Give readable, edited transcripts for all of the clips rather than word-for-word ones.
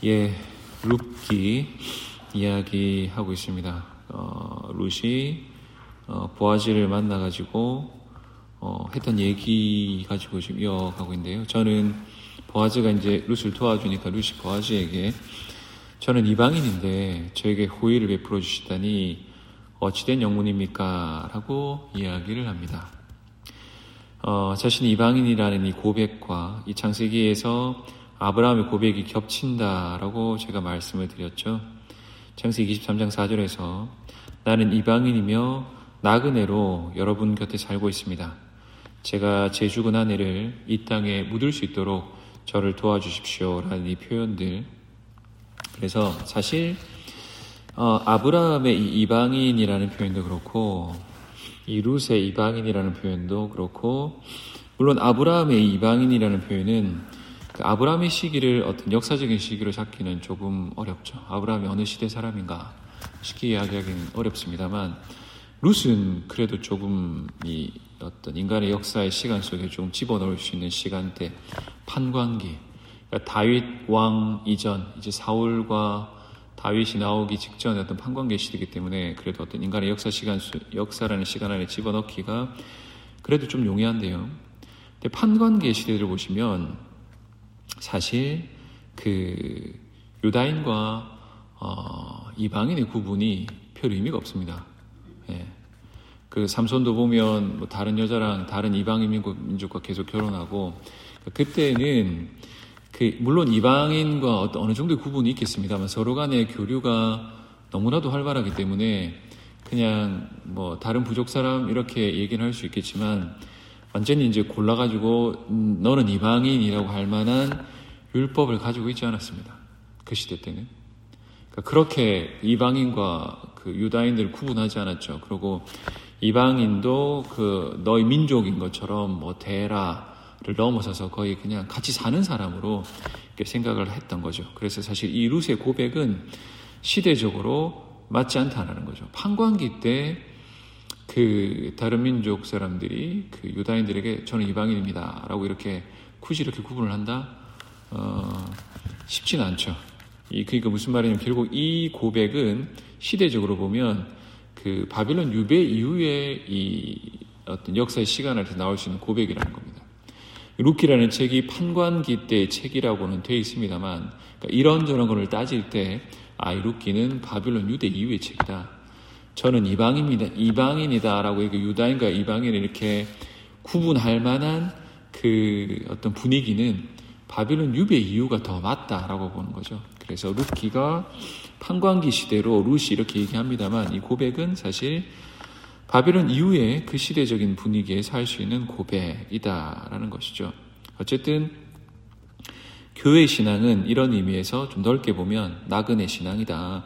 예, 룻기 이야기하고 있습니다. 룻이 보아즈를 만나가지고 했던 얘기 가지고 지금 이어가고 있는데요. 저는 보아즈가 이제 룻을 도와주니까 룻이 보아즈에게 저는 이방인인데 저에게 호의를 베풀어 주시다니 어찌된 영문입니까? 라고 이야기를 합니다. 자신이 이방인이라는 이 고백과 이 창세기에서 아브라함의 고백이 겹친다라고 제가 말씀을 드렸죠. 창세기 23장 4절에서 나는 이방인이며 나그네로 여러분 곁에 살고 있습니다. 제가 제 죽은 아내를 이 땅에 묻을 수 있도록 저를 도와주십시오 라는 이 표현들. 그래서 사실 아브라함의 이 이방인이라는 표현도 그렇고 이 룻의 이방인이라는 표현도 그렇고, 물론 아브라함의 이방인이라는 표현은 그 아브라함의 시기를 어떤 역사적인 시기로 잡기는 조금 어렵죠. 아브라함이 어느 시대 사람인가 쉽게 이야기하기는 어렵습니다만, 룻은 그래도 조금 이 어떤 인간의 역사의 시간 속에 좀 집어넣을 수 있는 시간대, 판관기, 그러니까 다윗 왕 이전, 이제 사울과 다윗이 나오기 직전의 어떤 판관계 시대이기 때문에 그래도 어떤 인간의 역사라는 시간 안에 집어넣기가 그래도 좀 용이한데요. 근데 판관계 시대를 보시면 사실 그 유다인과 이방인의 구분이 별 의미가 없습니다. 예. 그 삼손도 보면 뭐 다른 여자랑 다른 이방인 민족과 계속 결혼하고, 그때는 물론 이방인과 어느 정도의 구분이 있겠습니다만 서로 간의 교류가 너무나도 활발하기 때문에 그냥 뭐 다른 부족 사람 이렇게 얘기는 할 수 있겠지만, 완전히 이제 골라가지고 너는 이방인이라고 할 만한 율법을 가지고 있지 않았습니다. 그 시대 때는. 그러니까 그렇게 이방인과 그 유다인들을 구분하지 않았죠. 그리고 이방인도 너희 민족인 것처럼 뭐 대라를 넘어서서 거의 그냥 같이 사는 사람으로 이렇게 생각을 했던 거죠. 그래서 사실 이 룻의 고백은 시대적으로 맞지 않다는 거죠. 판관기 때 그 다른 민족 사람들이 그 유다인들에게 저는 이방인입니다 라고 이렇게 굳이 이렇게 구분을 한다? 쉽지는 않죠. 그러니까 무슨 말이냐면 결국 이 고백은 시대적으로 보면 그 바빌론 유배 이후에 이 어떤 역사의 시간을 나올 수 있는 고백이라는 겁니다. 룻기라는 책이 판관기 때의 책이라고는 되어 있습니다만, 그러니까 이런저런 것을 따질 때 이 룻기는 바빌론 유대 이후의 책이다. 저는 이방인이다라고 이렇게 유다인과 이방인을 이렇게 구분할 만한 그 어떤 분위기는 바빌론 유배 이후가 더 맞다라고 보는 거죠. 그래서 룻기가 판관기 시대로 룻이 이렇게 얘기합니다만, 이 고백은 사실 바빌론 이후에 그 시대적인 분위기에서 할 수 있는 고백이다라는 것이죠. 어쨌든 교회 신앙은 이런 의미에서 좀 넓게 보면 나그네 신앙이다.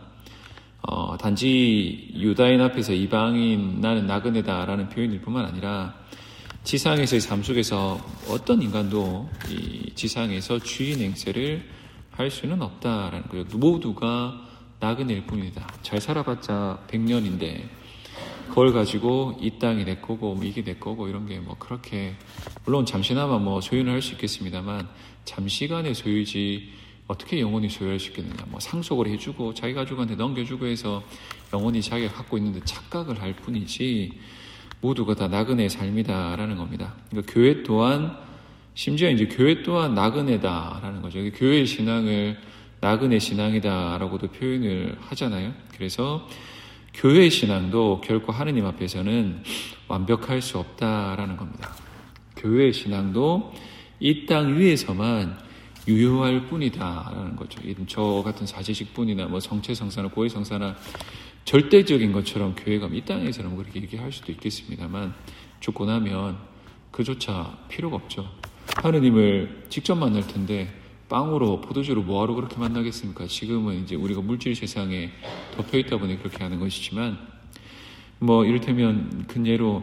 단지 유다인 앞에서 이방인 나는 나그네다라는 표현일 뿐만 아니라 지상에서의 삶 속에서 어떤 인간도 이 지상에서 주인 행세를 할 수는 없다라는 거예요. 모두가 나그네일 뿐이다. 잘 살아봤자 100년인데 그걸 가지고 이 땅이 내 거고 이게 내 거고 이런 게 뭐 그렇게, 물론 잠시나마 뭐 소유는 할 수 있겠습니다만 잠시간의 소유지 어떻게 영원히 소유할 수 있겠느냐. 뭐 상속을 해주고 자기 가족한테 넘겨주고 해서 영원히 자기가 갖고 있는데 착각을 할 뿐이지 모두가 다 나그네의 삶이다라는 겁니다. 그러니까 교회 또한, 심지어 이제 교회 또한 나그네다라는 거죠. 교회의 신앙을 나그네 신앙이다라고도 표현을 하잖아요. 그래서 교회의 신앙도 결코 하느님 앞에서는 완벽할 수 없다라는 겁니다. 교회의 신앙도 이 땅 위에서만 유효할 뿐이다라는 거죠. 저 같은 사제식뿐이나 뭐 성체성사나 고해성사나 절대적인 것처럼 교회가 이 땅에서는 뭐 그렇게 얘기할 수도 있겠습니다만, 죽고 나면 그조차 필요가 없죠. 하느님을 직접 만날 텐데 빵으로 포도주로 뭐하러 그렇게 만나겠습니까? 지금은 이제 우리가 물질 세상에 덮여 있다 보니 그렇게 하는 것이지만, 뭐 이를테면 큰 예로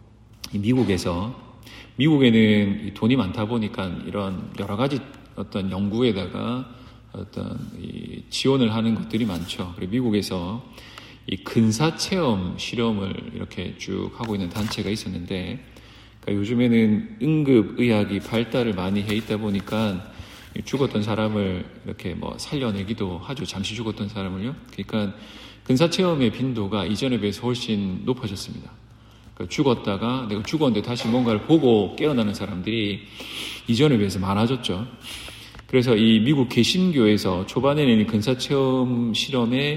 미국에는 돈이 많다 보니까 이런 여러 가지 어떤 연구에다가 어떤 지원을 하는 것들이 많죠. 그리고 미국에서 이 근사 체험 실험을 이렇게 쭉 하고 있는 단체가 있었는데, 그러니까 요즘에는 응급의학이 발달을 많이 해 있다 보니까 죽었던 사람을 이렇게 살려내기도 하죠. 잠시 죽었던 사람을요. 그러니까 근사체험의 빈도가 이전에 비해서 훨씬 높아졌습니다. 그러니까 죽었다가 내가 죽었는데 다시 뭔가를 보고 깨어나는 사람들이 이전에 비해서 많아졌죠. 그래서 이 미국 개신교에서 초반에는 이 근사체험 실험에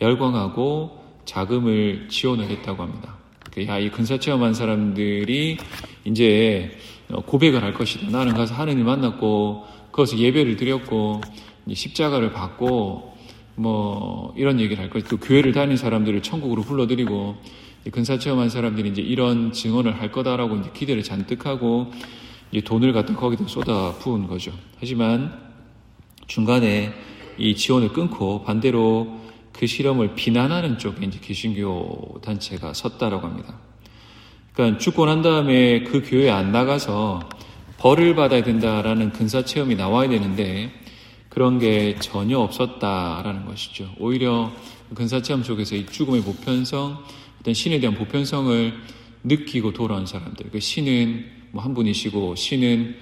열광하고 자금을 지원을 했다고 합니다. 이 근사체험한 사람들이 이제 고백을 할 것이다. 나는 가서 하느님 만났고 거기서 예배를 드렸고 십자가를 받고 이런 얘기를 할 것이다. 또 교회를 다니는 사람들을 천국으로 불러들이고 근사체험한 사람들이 이제 이런 증언을 할 거다라고 이제 기대를 잔뜩 하고 이제 돈을 갖다 거기다 쏟아 부은 거죠. 하지만 중간에 이 지원을 끊고 반대로 그 실험을 비난하는 쪽에 이제 개신교 단체가 섰다라고 합니다. 그러니까 죽고 난 다음에 그 교회에 안 나가서 벌을 받아야 된다라는 근사체험이 나와야 되는데 그런 게 전혀 없었다라는 것이죠. 오히려 근사체험 속에서 이 죽음의 보편성, 어떤 신에 대한 보편성을 느끼고 돌아온 사람들. 그 신은 한 분이시고 신은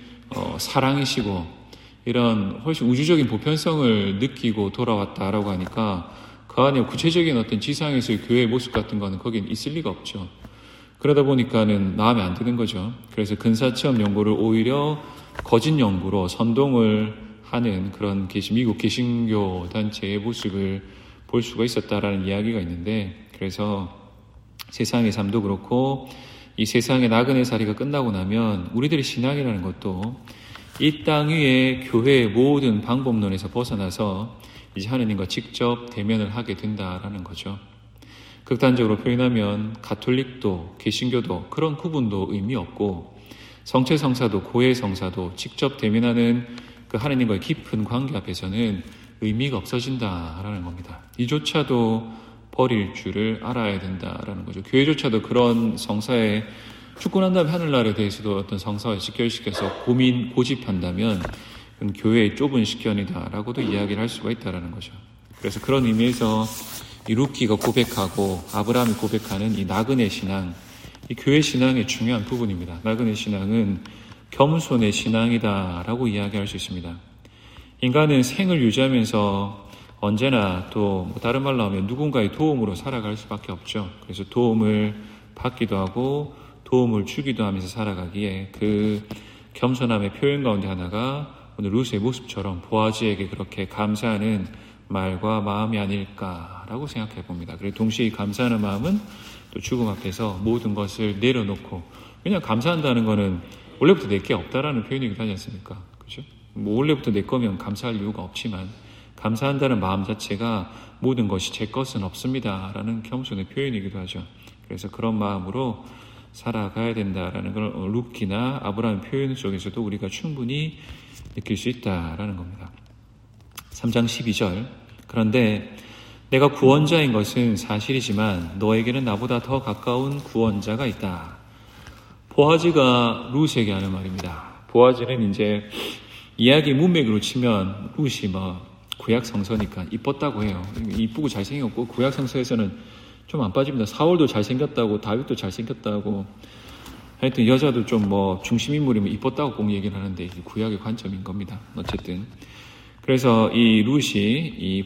사랑이시고 이런 훨씬 우주적인 보편성을 느끼고 돌아왔다라고 하니까 그 안에 구체적인 어떤 지상에서의 교회의 모습 같은 거는 거긴 있을 리가 없죠. 그러다 보니까는 마음에 안 드는 거죠. 그래서 근사체험 연구를 오히려 거짓 연구로 선동을 하는 그런 미국 개신교 단체의 모습을 볼 수가 있었다라는 이야기가 있는데, 그래서 세상의 삶도 그렇고 이 세상의 나그네 살이가 끝나고 나면 우리들의 신앙이라는 것도 이 땅 위에 교회의 모든 방법론에서 벗어나서 이제 하느님과 직접 대면을 하게 된다라는 거죠. 극단적으로 표현하면 가톨릭도 개신교도 그런 구분도 의미 없고 성체성사도 고해성사도 직접 대면하는 그 하느님과의 깊은 관계 앞에서는 의미가 없어진다라는 겁니다. 이조차도 버릴 줄을 알아야 된다라는 거죠. 교회조차도 그런 성사에 죽고 난 다음에 하늘나라에 대해서도 어떤 성사와 직결시켜서 고집한다면 그건 교회의 좁은 식견이다라고도 이야기를 할 수가 있다라는 거죠. 그래서 그런 의미에서 이 루키가 고백하고 아브라함이 고백하는 이 나그네 신앙, 이 교회 신앙의 중요한 부분입니다. 나그네 신앙은 겸손의 신앙이다라고 이야기할 수 있습니다. 인간은 생을 유지하면서 언제나 또 다른 말로 하면 누군가의 도움으로 살아갈 수밖에 없죠. 그래서 도움을 받기도 하고 도움을 주기도 하면서 살아가기에 그 겸손함의 표현 가운데 하나가 오늘 루스의 모습처럼 보아지에게 그렇게 감사하는 말과 마음이 아닐까라고 생각해 봅니다. 그리고 동시에 이 감사하는 마음은 또 죽음 앞에서 모든 것을 내려놓고, 왜냐하면 감사한다는 거는 원래부터 내 게 없다라는 표현이기도 하지 않습니까? 그죠? 원래부터 내 거면 감사할 이유가 없지만 감사한다는 마음 자체가 모든 것이 제 것은 없습니다라는 겸손의 표현이기도 하죠. 그래서 그런 마음으로 살아가야 된다라는 걸 루키나 아브라함 표현 속에서도 우리가 충분히 느낄 수 있다라는 겁니다. 3장 12절. 그런데 내가 구원자인 것은 사실이지만 너에게는 나보다 더 가까운 구원자가 있다. 보아즈가 루스에게 하는 말입니다. 보아즈는 이제 이야기 문맥으로 치면 루시 구약 성서니까 이뻤다고 해요. 이쁘고 잘생겼고 구약 성서에서는 좀 안 빠집니다. 사울도 잘생겼다고, 다윗도 잘생겼다고, 하여튼 여자도 좀 중심인물이면 이뻤다고 꼭 얘기를 하는데 이게 구약의 관점인 겁니다. 어쨌든 그래서 이 룻이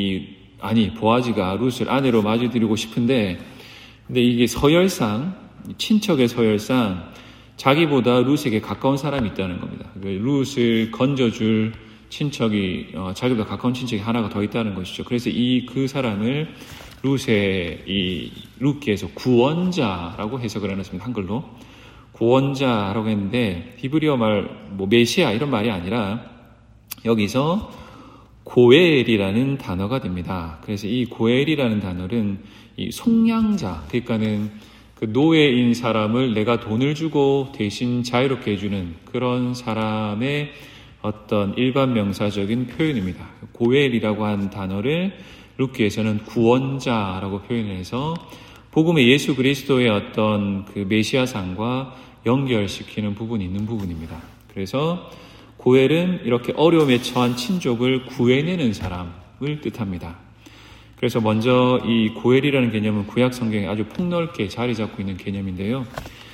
보아지가 룻을 아내로 맞이드리고 싶은데, 근데 이게 서열상, 친척의 서열상 자기보다 룻에게 가까운 사람이 있다는 겁니다. 룻을 건져줄 친척이 자기보다 가까운 친척이 하나가 더 있다는 것이죠. 그래서 그 사람을 루키에서 구원자라고 해석을 해놨습니다. 한글로 구원자라고 했는데 히브리어 말 메시아 이런 말이 아니라 여기서 고엘이라는 단어가 됩니다. 그래서 이 고엘이라는 단어는 이 속량자, 그러니까는 그 노예인 사람을 내가 돈을 주고 대신 자유롭게 해주는 그런 사람의 어떤 일반 명사적인 표현입니다. 고엘이라고 한 단어를 루키에서는 구원자라고 표현해서 복음의 예수 그리스도의 어떤 그 메시아상과 연결시키는 부분이 있는 부분입니다. 그래서 고엘은 이렇게 어려움에 처한 친족을 구해내는 사람을 뜻합니다. 그래서 먼저 이 고엘이라는 개념은 구약 성경에 아주 폭넓게 자리 잡고 있는 개념인데요.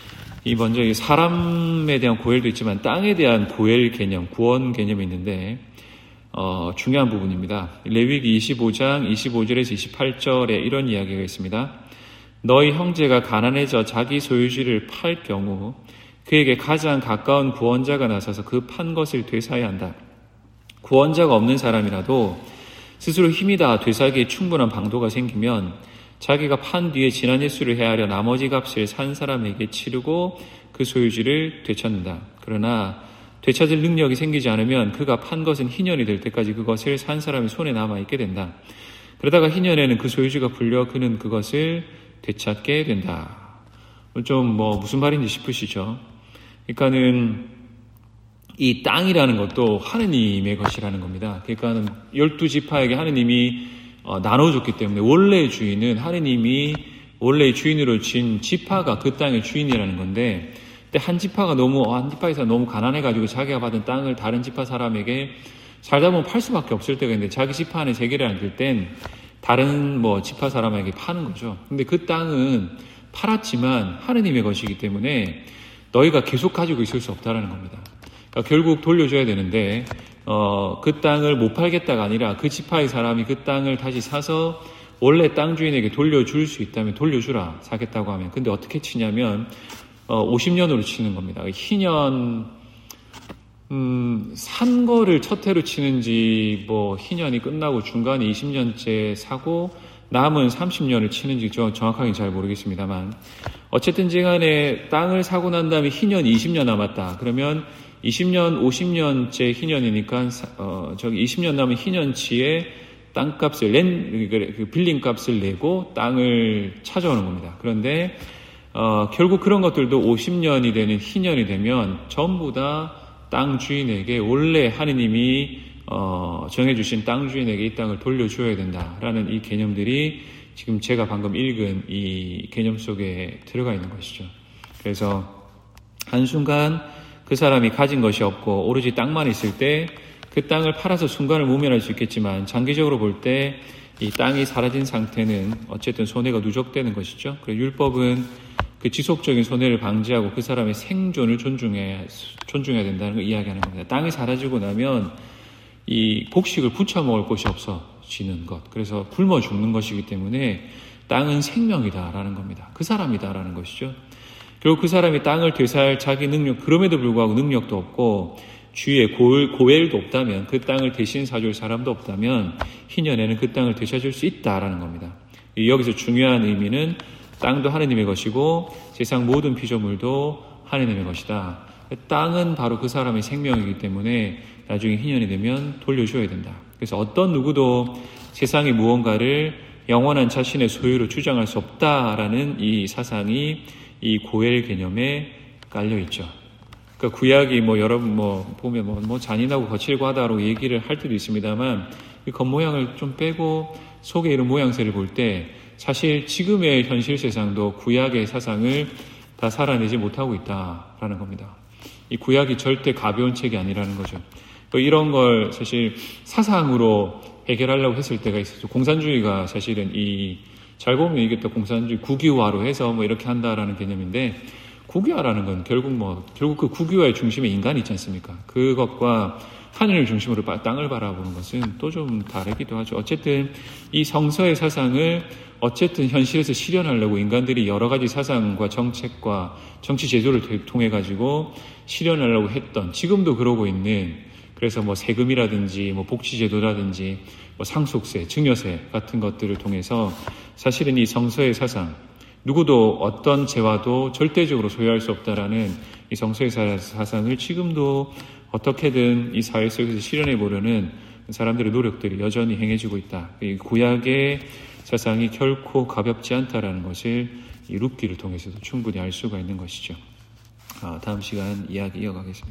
이 먼저 이 사람에 대한 고엘도 있지만 땅에 대한 고엘 개념, 구원 개념이 있는데 중요한 부분입니다. 레위기 25장 25절에서 28절에 이런 이야기가 있습니다. 너희 형제가 가난해져 자기 소유지를 팔 경우 그에게 가장 가까운 구원자가 나서서 그 판 것을 되사야 한다. 구원자가 없는 사람이라도 스스로 힘이 다 되사기에 충분한 방도가 생기면 자기가 판 뒤에 지난 일수를 헤아려 나머지 값을 산 사람에게 치르고 그 소유지를 되찾는다. 그러나 되찾을 능력이 생기지 않으면 그가 판 것은 희년이 될 때까지 그것을 산 사람의 손에 남아있게 된다. 그러다가 희년에는 그 소유지가 풀려 그는 그것을 되찾게 된다. 좀 무슨 말인지 싶으시죠? 그러니까는 이 땅이라는 것도 하느님의 것이라는 겁니다. 그러니까는 12지파에게 하느님이 나눠줬기 때문에 원래의 주인은 하느님이 원래의 주인으로 진 지파가 그 땅의 주인이라는 건데, 근데 한 지파에서 너무 가난해가지고 자기가 받은 땅을 다른 지파 사람에게 살다 보면 팔 수밖에 없을 때가 있는데 자기 지파 안에 세계를 안길 땐 다른 지파 사람에게 파는 거죠. 근데 그 땅은 팔았지만 하느님의 것이기 때문에 너희가 계속 가지고 있을 수 없다라는 겁니다. 그러니까 결국 돌려줘야 되는데 그 땅을 못 팔겠다가 아니라 그 지파의 사람이 그 땅을 다시 사서 원래 땅 주인에게 돌려줄 수 있다면 돌려주라, 사겠다고 하면. 근데 어떻게 치냐면 50년으로 치는 겁니다. 희년 산 거를 첫 해로 치는지 희년이 끝나고 중간에 20년째 사고 남은 30년을 치는지 정확하게 잘 모르겠습니다만, 어쨌든 간에 땅을 사고 난 다음에 희년이 20년 남았다. 그러면 20년, 50년째 희년이니까 20년 남은 희년치에 땅값을 빌린 값을 내고 땅을 찾아오는 겁니다. 그런데 결국 그런 것들도 50년이 되는 희년이 되면 전부 다 땅 주인에게, 원래 하느님이 정해주신 땅 주인에게 이 땅을 돌려줘야 된다라는 이 개념들이 지금 제가 방금 읽은 이 개념 속에 들어가 있는 것이죠. 그래서 한순간 그 사람이 가진 것이 없고 오로지 땅만 있을 때 그 땅을 팔아서 순간을 모면할 수 있겠지만, 장기적으로 볼 때 이 땅이 사라진 상태는 어쨌든 손해가 누적되는 것이죠. 그래서 율법은 그 지속적인 손해를 방지하고 그 사람의 생존을 존중해야 된다는 걸 이야기하는 겁니다. 땅이 사라지고 나면 이 곡식을 부쳐 먹을 곳이 없어지는 것, 그래서 굶어 죽는 것이기 때문에 땅은 생명이다라는 겁니다. 그 사람이다라는 것이죠. 결국 그 사람이 땅을 되살 자기 능력, 그럼에도 불구하고 능력도 없고 주위에 고엘도 없다면, 그 땅을 대신 사줄 사람도 없다면 희년에는 그 땅을 되찾을 수 있다라는 겁니다. 여기서 중요한 의미는 땅도 하느님의 것이고 세상 모든 피조물도 하느님의 것이다. 땅은 바로 그 사람의 생명이기 때문에 나중에 희년이 되면 돌려줘야 된다. 그래서 어떤 누구도 세상의 무언가를 영원한 자신의 소유로 주장할 수 없다라는 이 사상이 이 고엘 개념에 깔려 있죠. 그러니까 구약이 여러분 보면 잔인하고 거칠고 하다라고 얘기를 할 때도 있습니다만, 이 겉모양을 좀 빼고 속에 이런 모양새를 볼 때 사실 지금의 현실 세상도 구약의 사상을 다 살아내지 못하고 있다라는 겁니다. 이 구약이 절대 가벼운 책이 아니라는 거죠. 또 이런 걸 사실 사상으로 해결하려고 했을 때가 있었죠. 공산주의가 사실은 잘 보면 이게 또 공산주의 국유화로 해서 이렇게 한다라는 개념인데, 국유화라는 건 결국 그 국유화의 중심에 인간이 있지 않습니까? 그것과 하늘을 중심으로 땅을 바라보는 것은 또 좀 다르기도 하죠. 어쨌든 이 성서의 사상을 어쨌든 현실에서 실현하려고 인간들이 여러 가지 사상과 정책과 정치 제도를 통해 가지고 실현하려고 했던, 지금도 그러고 있는, 그래서 세금이라든지 복지 제도라든지 상속세, 증여세 같은 것들을 통해서 사실은 이 성서의 사상, 누구도 어떤 재화도 절대적으로 소유할 수 없다라는 이 성서의 사상을 지금도 어떻게든 이 사회 속에서 실현해 보려는 사람들의 노력들이 여전히 행해지고 있다. 이 구약의 사상이 결코 가볍지 않다라는 것을 이 룻기를 통해서도 충분히 알 수가 있는 것이죠. 다음 시간 이야기 이어가겠습니다.